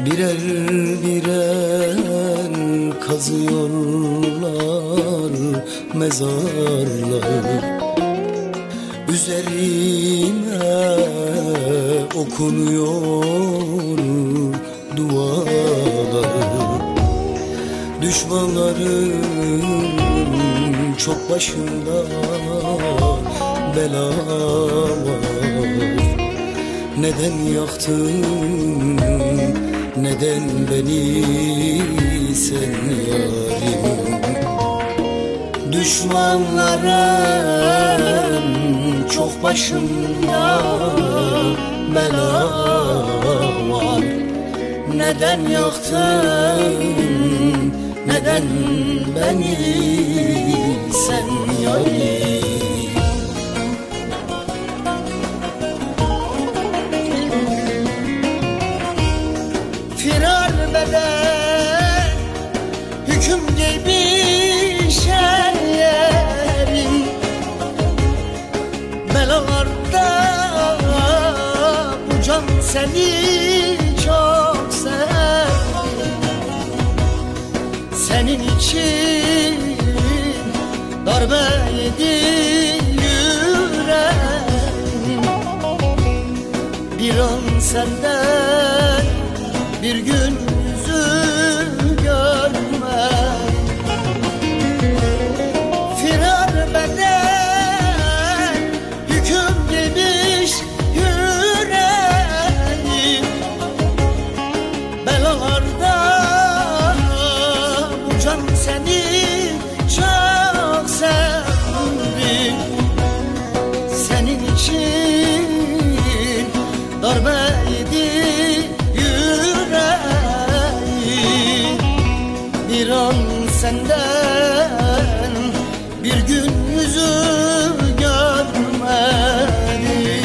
Birer birer kazıyorlar mezarları, üzerine okunuyor duaları. Düşmanların çok başında bela var. Neden yaktın, neden beni sen yarim? Düşmanların çok başında bela var. Neden yaktın, neden beni sen yarim? Firar beden hüküm gibi şerlerin, belalarda bu can seni çok sevdi. Senin için darbe yedi yüreğim. Bir an senden bir gün yüzü görmem. Firar beden hüküm giymiş yüreğim, belalarda bu can seni çok sevdi. Senin için darbe yedi yüreğim. Bir an senden bir gün yüzü görmedim.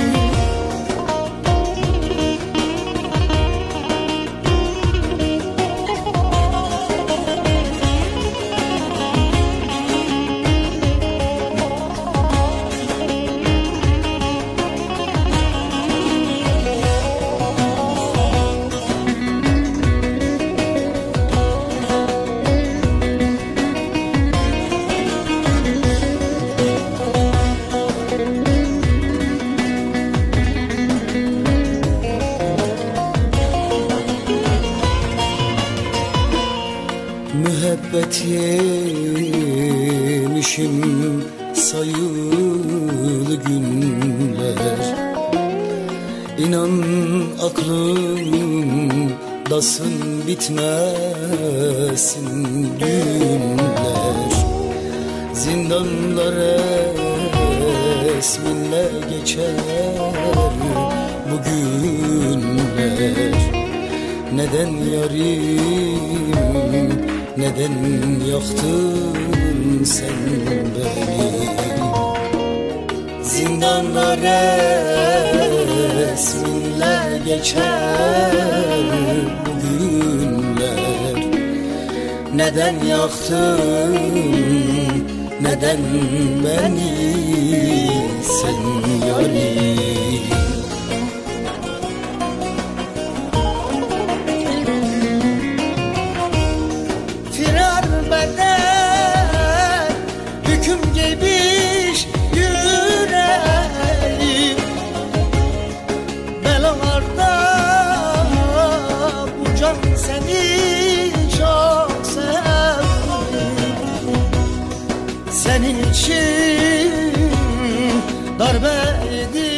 Müebbet yemişim sayılı günler. İnan aklımdasın, bitmesin günler. Zindanlar resminle geçer bu günler. Neden yarim, neden yaktın sen beni? Zindanlar resminle geçer bu günler. Neden yaktın, neden beni sen yarim? Beden hüküm giymiş yüreğim, belalarda bu can seni çok sevdi. Senin için darbe yedi